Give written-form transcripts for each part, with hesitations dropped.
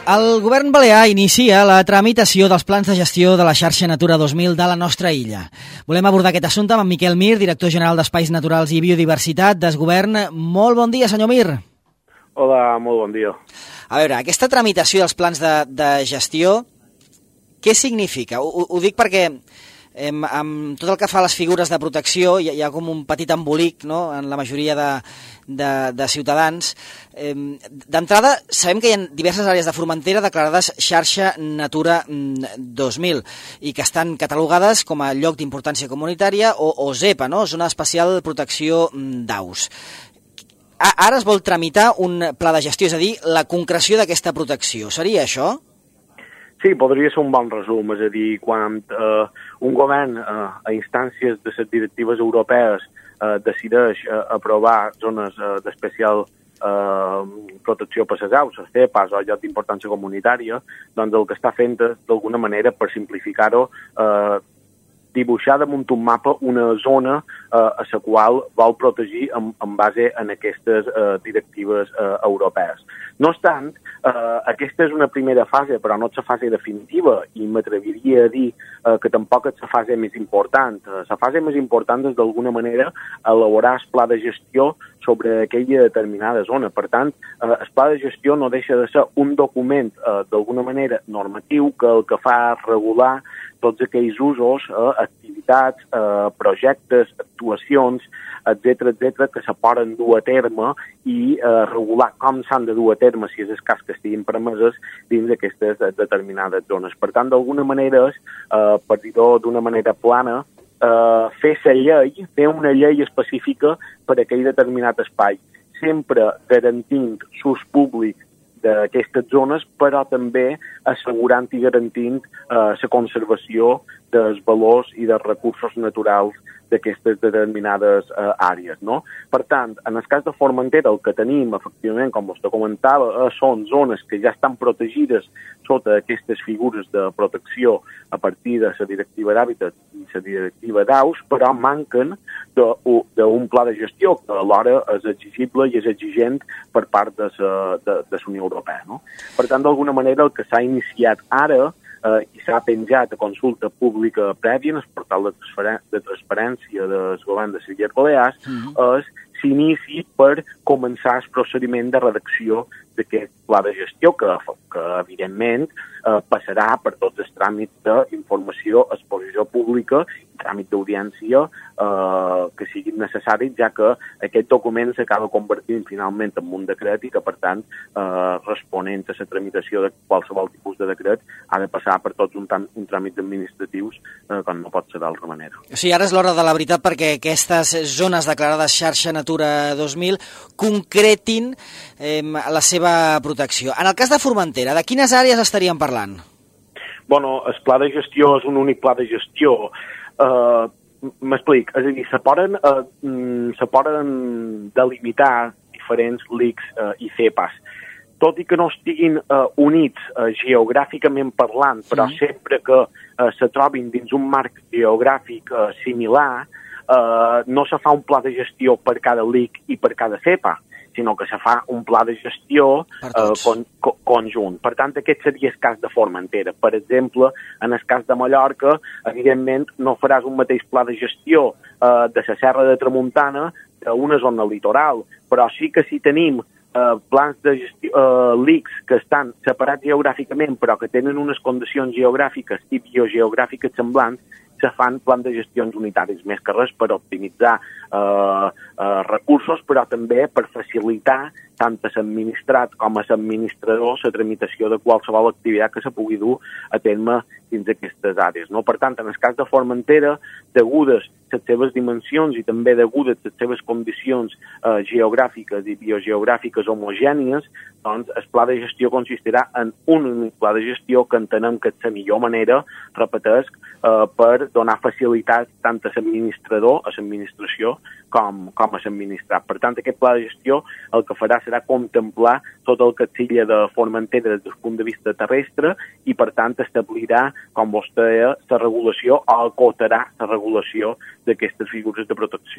El govern balear inicia la tramitació dels plans de gestió de la xarxa Natura 2000 de la nostra illa. Volem abordar aquest assumpte amb en Miquel Mir, director general d'Espais Naturals i Biodiversitat d'Esgovern. Molt bon dia, senyor Mir. Hola, molt bon dia. A veure, aquesta tramitació dels plans de gestió, què significa? Ho dic perquè amb tot el que fa a les figures de protecció hi ha com un petit embolic, no?, en la majoria de ciutadans. D'entrada, sabem que hi ha diverses àrees de Formentera declarades xarxa Natura 2000 i que estan catalogades com a lloc d'importància comunitària o ZEPA, no?, Zona d'Especial Protecció d'Aus. Ara es vol tramitar un pla de gestió, és a dir, la concreció d'aquesta protecció. Seria això? Sí, podria ser un bon resum, és a dir, quan un govern a instàncies de les directives europees decideix aprovar zones d'especial protecció per les aus, les ZEPAs o lloc d'importància comunitària, doncs el que està fent és, d'alguna manera, per simplificar-ho, dibuixar damunt un mapa una zona a la qual vol protegir en base en aquestes directives europees. No obstant, aquesta és una primera fase, però no és la fase definitiva, i m'atreviria a dir que tampoc és la fase més important. La fase més important és, d'alguna manera, elaborar el pla de gestió sobre aquella determinada zona. Per tant, el pla de gestió no deixa de ser un document, d'alguna manera, normatiu, que el que fa és regular tots aquells usos, activitats, projectes, actuacions, etc que se poden dur a terme i regular com s'han de dur a terme, si és el cas que estiguin permeses, dins d'aquestes determinades zones. Per tant, d'alguna manera, per dir-ho d'una manera plana, fer una llei específica per a aquell determinat espai, sempre garantint l'ús públic d'aquestes zones, però també assegurant i garantint la conservació dels valors i dels recursos naturals d'aquestes determinades àrees, no? Per tant, en el cas de Formentera, el que tenim, efectivament, com vostè comentava, són zones que ja estan protegides sota aquestes figures de protecció a partir de la directiva d'hàbitat i la directiva d'aus, però manquen d'un pla de gestió que alhora és exigible i és exigent per part de la Unió Europea, no? Per tant, d'alguna manera, el que s'ha iniciat ara i s'ha penjat a consulta pública prèvia en el portal de transparència del govern de les Illes Balears és s'inici per començar el procediment de redacció d'aquest pla de gestió que evidentment, passarà per tots els tràmits d'informació, exposició pública i tràmit d'audiència que siguin necessaris, ja que aquest document s'acaba convertint finalment en un decret i que, per tant, responent a la tramitació de qualsevol tipus de decret, ha de passar per tots un tràmit administratius com no pot ser d'altra manera. O sigui, ara és l'hora de la veritat perquè aquestes zones declarades xarxa Natura 2000 concretin la seva protecció. En el cas de Formentera, de quines àrees estaríem parlant? Bueno, el pla de gestió és un únic pla de gestió. M'explic, és a dir, se poden delimitar diferents LICs i CEPAs. Tot i que no estiguin units geogràficament parlant, però sempre que se trobin dins un marc geogràfic similar, no se fa un pla de gestió per cada LIC i per cada CEPA, sinó que se fa un pla de gestió conjunt. Per tant, aquest seria el cas de Formentera. Per exemple, en el cas de Mallorca, evidentment, no faràs un mateix pla de gestió de la Serra de Tramuntana d'una zona litoral, però sí que si tenim plans de gestió, LICs que estan separats geogràficament però que tenen unes condicions geogràfiques i biogeogràfiques semblants, se fan plans de gestions unitaris, més que res per optimitzar recursos, però també per facilitar tant a l'administrat com a l'administrador la tramitació de qualsevol activitat que se pugui dur a terme dins d'aquestes àrees, no? Per tant, en el cas de Formentera, degudes les seves dimensions i també degudes les seves condicions geogràfiques i biogeogràfiques homogènies, doncs el pla de gestió consistirà en un únic pla de gestió que entenem que és la millor manera, repetesc, per donar facilitat tant a l'administrador, a l'administració, com a l'administrat. Per tant, aquest pla de gestió el que farà serà contemplar tot el que és l'illa de Formentera des del punt de vista terrestre i, per tant, establirà, com vostè deia, la regulació o acotarà la regulació d'aquestes figures de protecció.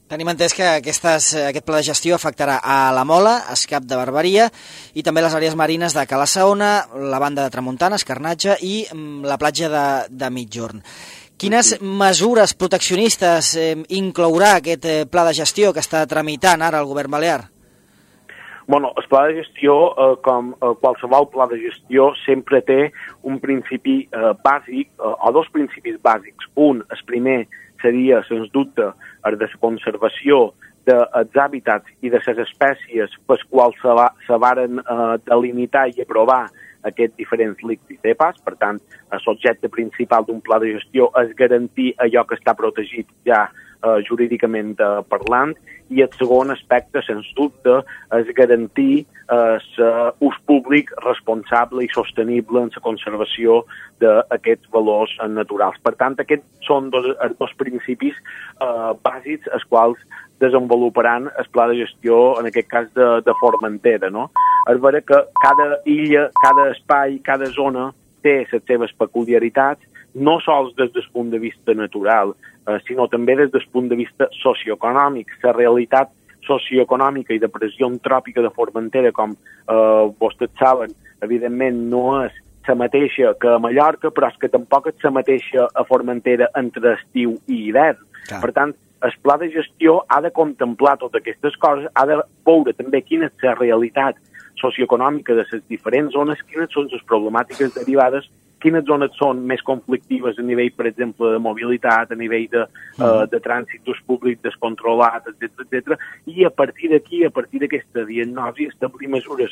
Tenim entès que aquest pla de gestió afectarà a la Mola, Escap de Barberia i també les àrees marines de Cala Saona, la banda de Tramuntana, Escarnatge i la platja de Migjorn. Quines mesures proteccionistes inclourà aquest pla de gestió que està tramitant ara el govern balear? Bueno, el pla de gestió, com qualsevol pla de gestió, sempre té un principi bàsic, o dos principis bàsics. Un, el primer, seria, sens dubte, el de la conservació dels hàbitats i de les espècies per quals se varen delimitar i aprovar aquests diferents LICs i CEPAs. Per tant, l'objecte principal d'un pla de gestió és garantir allò que està protegit ja jurídicament parlant, i el segon aspecte, sens dubte, és garantir l'ús públic responsable i sostenible en la conservació d'aquests valors naturals. Per tant, aquests són dos principis bàsics els quals desenvoluparan el pla de gestió, en aquest cas de Formentera, no? És vera que cada illa, cada espai, cada zona té les seves peculiaritats, no sols des del punt de vista natural, sinó també des del punt de vista socioeconòmic. La realitat socioeconòmica i de pressió antròpica de Formentera, com vostès saben, evidentment no és la mateixa que a Mallorca, però és que tampoc és la mateixa a Formentera entre estiu i hivern. Clar. Per tant, el pla de gestió ha de contemplar totes aquestes coses, ha de veure també quina és la realitat socioeconòmica de les diferents zones, quines són les problemàtiques derivades, quines zones són més conflictives a nivell, per exemple, de mobilitat, a nivell de trànsit d'ús públic descontrolat, etc. I a partir d'aquí, a partir d'aquesta diagnosi, establir mesures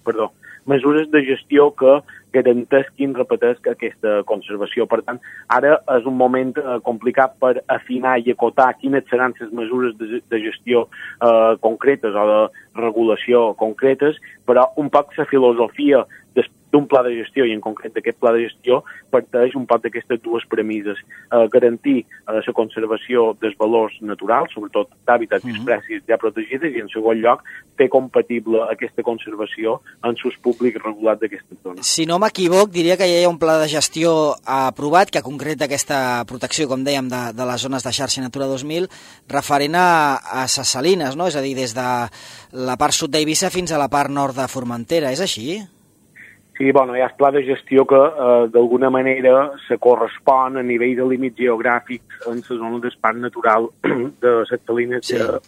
de gestió que garanteixin, repetesc, aquesta conservació. Per tant, ara és un moment complicat per afinar i acotar quines seran les mesures de gestió concretes o de regulació concretes, però un poc la filosofia d'un pla de gestió, i en concret d'aquest pla de gestió, parteix un poc d'aquestes dues premisses. Garantir la conservació dels valors naturals, sobretot d'hàbitats i espècies ja protegides, i en segon lloc, fer compatible aquesta conservació en l'ús públic regulat d'aquestes zones. Si no m'equivoc, diria que ja hi ha un pla de gestió aprovat que concreta aquesta protecció, com dèiem, de les zones de xarxa Natura 2000, referent a ses salines, no? És a dir, des de la part sud d'Eivissa fins a la part nord de Formentera. És així? Sí, bueno, hi ha el pla de gestió que d'alguna manera se correspon a nivell de límits geogràfics en la zona d'espai natural de les salines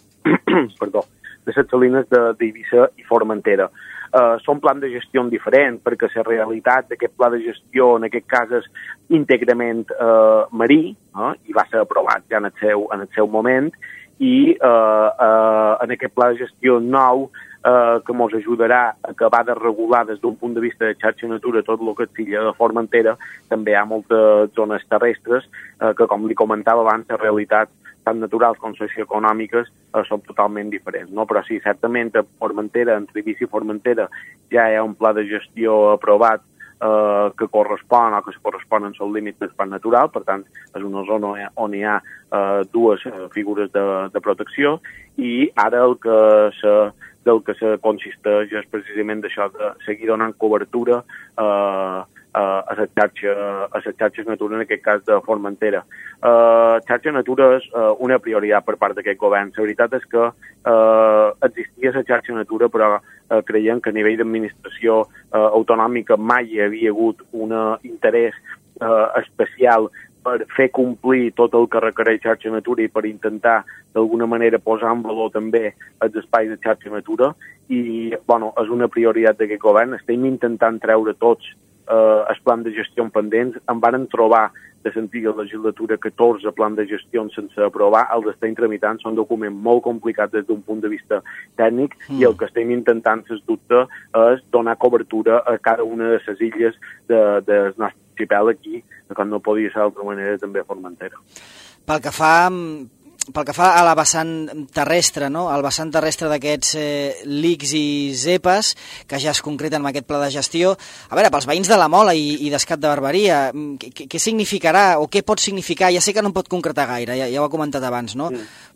d'Eivissa i Formentera. Són plans de gestió diferents perquè la realitat d'aquest pla de gestió en aquest cas és íntegrament marí, i va ser aprovat ja en el seu moment, i en aquest pla de gestió nou que ens ajudarà a acabar de regular des d'un punt de vista de xarxa natura tot el que és l'illa de Formentera. També hi ha moltes zones terrestres que, com li comentava abans, la realitat tant naturals com socioeconòmiques són totalment diferents, no? Però sí, certament a Formentera, entre Eivissa i Formentera, ja hi ha un pla de gestió aprovat que correspon o que se correspon en el límit d'espai natural. Per tant, és una zona on hi ha dues figures de protecció, i ara del que se consisteix és precisament d'això, de seguir donant cobertura a les xarxes Natura, en aquest cas de Formentera. Xarxa Natura és una prioritat per part d'aquest govern. La veritat és que existia la xarxa Natura, però creiem que a nivell d'administració autonòmica mai hi havia hagut un interès especial per fer complir tot el que requereix xarxa Natura i per intentar d'alguna manera posar en valor també els espais de xarxa Natura. I bueno, és una prioritat d'aquest govern. Estem intentant treure tots els plans de gestió pendents. En varen trobar de l'antiga legislatura 14 plans de gestió sense aprovar. Els estem tramitant, són documents molt complicats des d'un punt de vista tècnic, i el que estem intentant, sens dubte, és donar cobertura a cada una de les illes del nostre arxipèlag aquí, que no podia ser d'altra manera també a Formentera. Pel que fa a la vessant terrestre, no? El vessant terrestre d'aquests LICs i ZEPAs, que ja es concreten amb aquest pla de gestió, a veure, pels veïns de la Mola i d'Escap de Barberia, què significarà o què pot significar? Ja sé que no em pot concretar gaire, ja ho ha comentat abans, no?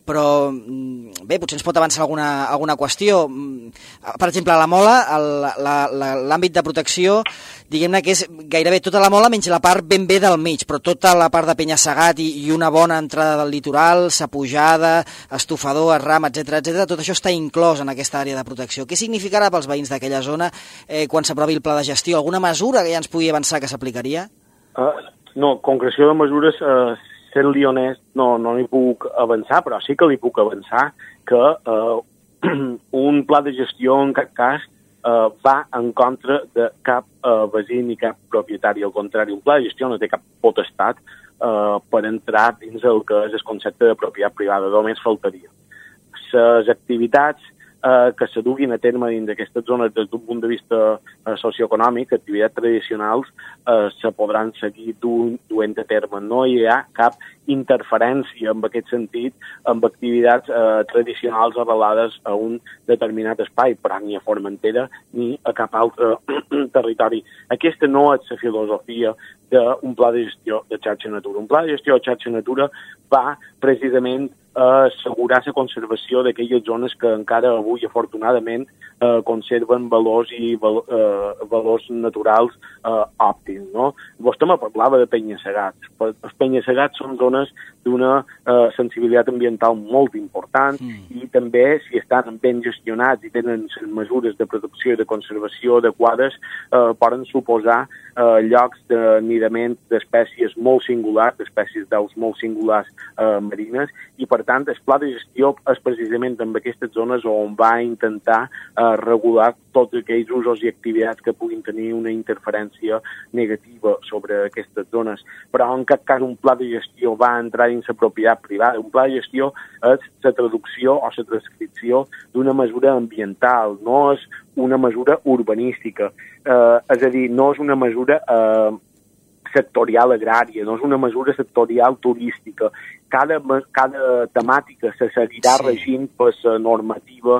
però bé, potser ens pot avançar alguna qüestió. Per exemple, a la mola, l'àmbit de protecció, diguem-ne que és gairebé tota la mola menys la part ben bé del mig, però tota la part de penya-segat i una bona entrada del litoral, sapujada, estofador, ram, etc, tot això està inclòs en aquesta àrea de protecció. Què significarà pels veïns d'aquella zona quan s'aprovi el pla de gestió? Alguna mesura que ja ens pugui avançar que s'aplicaria? No, concreció de mesures, sent-li honest, no n'hi puc avançar, però sí que li puc avançar que un pla de gestió en cap cas va en contra de cap veí ni cap propietari. Al contrari, un pla de gestió no té cap potestat per entrar dins el que és el concepte de propietat privada, només faltaria. Les activitats que se duguin a terme dins d'aquestes zones des d'un punt de vista socioeconòmic, activitats tradicionals, se podran seguir duent a terme. No hi ha cap interferència en aquest sentit amb activitats tradicionals arrelades a un determinat espai, però ni a Formentera ni a cap altre territori. Aquesta no és la filosofia d'un pla de gestió de xarxa natura. Un pla de gestió de xarxa natura va precisament assegurar la conservació d'aquelles zones que encara avui, afortunadament, conserven valors i valors naturals òptims, no? Vostè me parlava de penya-segats. Els penya-segats són zones d'una sensibilitat ambiental molt important i també, si estan ben gestionats i tenen mesures de protecció i de conservació adequades, poden suposar llocs d'anidament d'espècies molt singulars, d'espècies d'aus molt singulars marines, i per tant el pla de gestió és precisament en aquestes zones on va intentar regular tots aquells usos i activitats que puguin tenir una interferència negativa sobre aquestes zones. Però en cap cas un pla de gestió va entrar dins la propietat privada. Un pla de gestió és la traducció o la transcripció d'una mesura ambiental, no és una mesura urbanística. És a dir, no és una mesura sectorial agrària, no és una mesura sectorial turística. Cada temàtica se seguirà regint per la normativa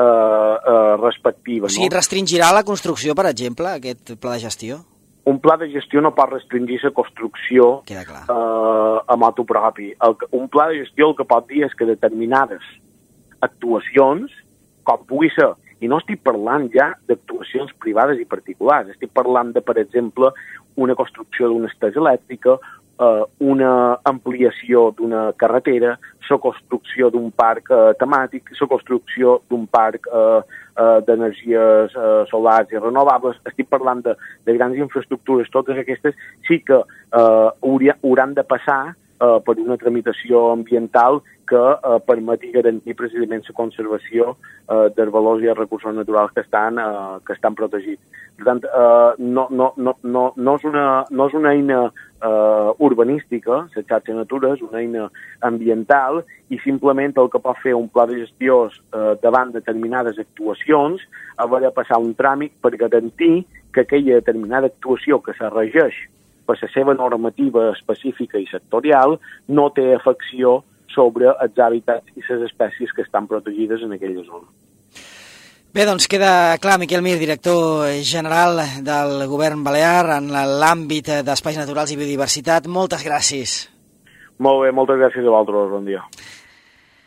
respectiva. O sigui, restringirà la construcció, per exemple, aquest pla de gestió? Un pla de gestió no pot restringir la construcció a motu propi. Un pla de gestió el que pot dir és que determinades actuacions, com pugui ser, i no estic parlant ja d'actuacions privades i particulars, estic parlant de, per exemple, una construcció d'una estesa elèctrica, una ampliació d'una carretera, la construcció d'un parc temàtic, la construcció d'un parc d'energies solars i renovables. Estic parlant de grans infraestructures. Totes aquestes sí que hauran de passar per una tramitació ambiental que permeti garantir precisament la conservació dels valors i els recursos naturals que estan protegits. Per tant, no és una eina urbanística, la xarxa natura és una eina ambiental i simplement el que pot fer un pla de gestió davant determinades actuacions haver de passar un tràmit per garantir que aquella determinada actuació que se regeix per la seva normativa específica i sectorial no té afecció sobre els hàbitats i les espècies que estan protegides en aquella zona. Bé, doncs queda clar, Miquel Mir, director general del Govern Balear en l'àmbit d'espais naturals i biodiversitat. Moltes gràcies. Molt bé, moltes gràcies a vosaltres. Bon dia.